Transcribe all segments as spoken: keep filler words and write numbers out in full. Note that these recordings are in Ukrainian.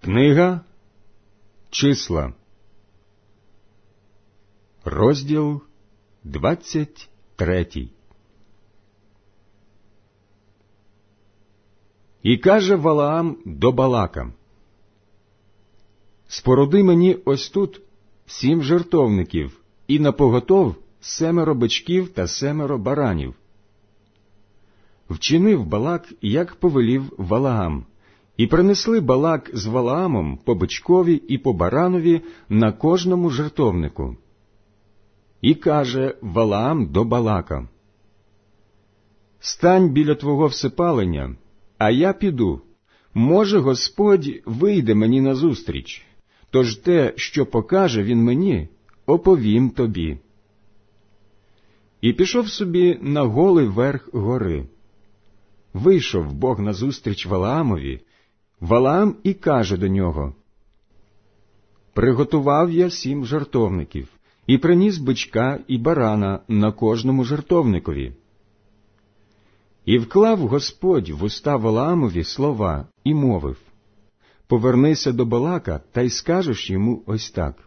Книга Числа, розділ двадцять третій. І каже Валаам до Балака: «Споруди мені ось тут сім жертовників, і напоготов семеро бичків та семеро баранів». Вчинив Балак, як повелів Валаам, і принесли Балак з Валаамом по бичкові і по баранові на кожному жертовнику. І каже Валаам до Балака: «Стань біля твого всепалення, а я піду. Може, Господь вийде мені назустріч, тож те, що покаже він мені, оповім тобі». І пішов собі на голий верх гори. Вийшов Бог назустріч Валаамові. Валаам і каже до нього: «Приготував я сім жертовників, і приніс бичка і барана на кожному жертовникові». І вклав Господь в уста Валаамові слова і мовив: «Повернися до Балака, та й скажеш йому ось так».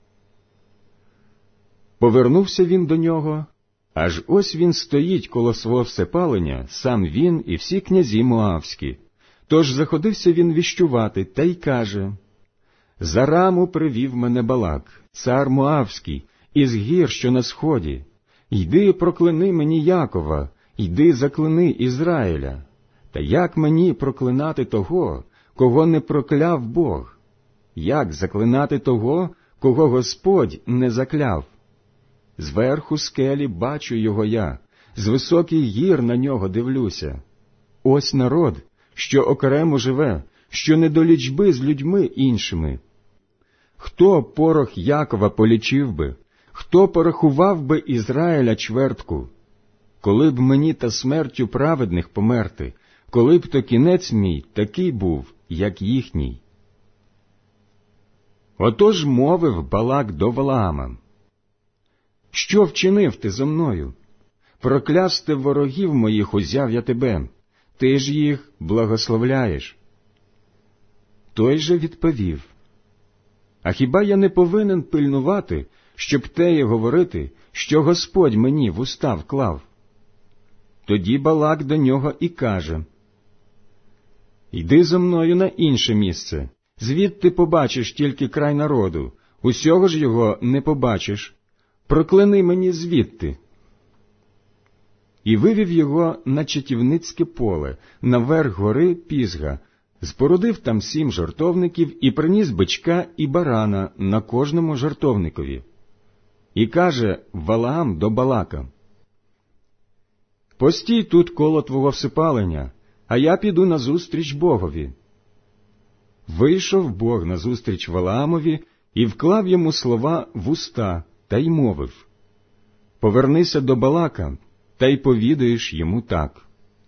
Повернувся він до нього, аж ось він стоїть коло свого всепалення, сам він і всі князі Моавські. Тож заходився він віщувати, та й каже: «За раму привів мене Балак, цар Моавський, із гір, що на сході. Йди прокляни мені Якова, йди закляни Ізраїля. Та як мені проклинати того, кого не прокляв Бог? Як заклинати того, кого Господь не закляв? Зверху скелі бачу його я, з високих гір на нього дивлюся. Ось народ, що окремо живе, що не до лічби з людьми іншими. Хто порох Якова полічив би? Хто порахував би Ізраїля чвертку? Коли б мені та смертю праведних померти, коли б то кінець мій такий був, як їхній». Отож мовив Балак до Валаама: «Що вчинив ти зо мною? Проклясти ворогів моїх узяв я тебе, ти ж їх благословляєш». Той же відповів: «А хіба я не повинен пильнувати, щоб теє говорити, що Господь мені в уста вклав?» Тоді Балак до нього і каже: «Йди зо мною на інше місце, звідти побачиш тільки край народу, усього ж його не побачиш. Прокляни мені звідти». І вивів його на чатівницьке поле, на верх гори Пізга, спорудив там сім жертовників і приніс бичка і барана на кожному жертовникові. І каже Валаам до Балака: «Постій тут коло твого всепалення, а я піду назустріч Богові». Вийшов Бог назустріч Валаамові і вклав йому слова в уста, та й мовив: «Повернися до Балака, та й повідаєш йому так».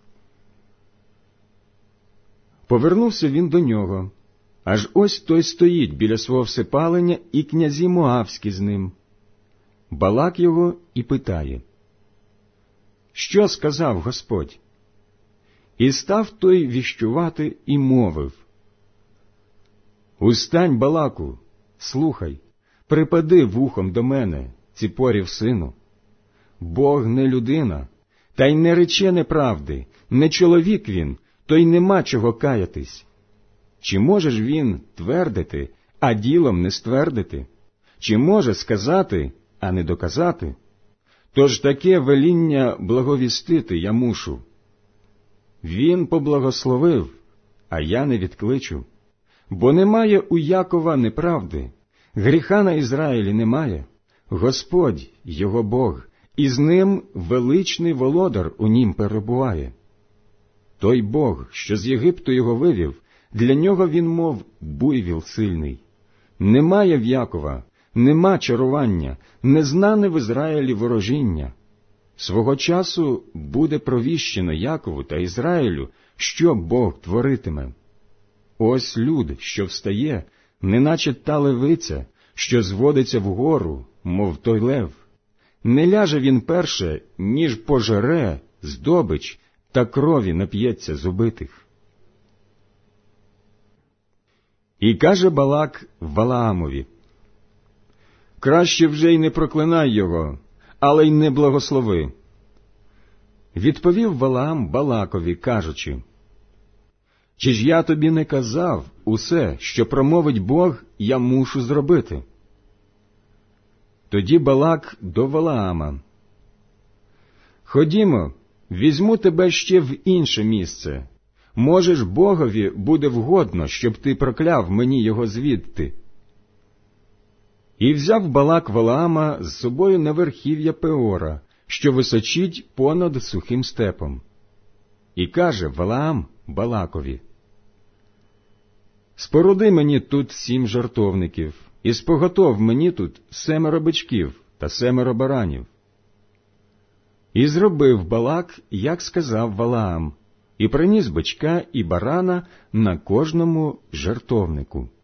Повернувся він до нього, аж ось той стоїть біля свого всепалення, і князі Моавські з ним. Балак його і питає: «Що сказав Господь?» І став той віщувати і мовив: «Устань, Балаку, слухай, припади вухом до мене, Ціпорів сину. Бог не людина, та й не рече неправди, не чоловік він, то й нема чого каятись. Чи можеш він твердити, а ділом не ствердити? Чи може сказати, а не доказати? Тож таке веління благовістити я мушу. Він поблагословив, а я не відкличу. Бо немає у Якова неправди, гріха на Ізраїлі немає. Господь, його Бог, і з ним величний володар у нім перебуває. Той Бог, що з Єгипту його вивів, для нього він, мов буйвіл сильний. Немає в Якова, нема чарування, незнане в Ізраїлі ворожіння. Свого часу буде провіщено Якову та Ізраїлю, що Бог творитиме. Ось люд, що встає, неначе та левиця, що зводиться вгору, мов той лев. Не ляже він перше, ніж пожере здобич, та крові нап'ється з убитих. І каже Балак Валаамові: «Краще вже й не проклинай його, але й не благослови». Відповів Валаам Балакові, кажучи: «Чи ж я тобі не казав, усе, що промовить Бог, я мушу зробити?» Тоді Балак до Валаама: «Ходімо, візьму тебе ще в інше місце. Може ж, Богові буде вгодно, щоб ти прокляв мені його звідти». І взяв Балак Валаама з собою на верхів'я Пеора, що височить понад сухим степом. І каже Валаам Балакові: «Споруди мені тут сім жертовників, і споготов мені тут семеро бичків та семеро баранів». І зробив Балак, як сказав Валаам, і приніс бичка і барана на кожному жертовнику.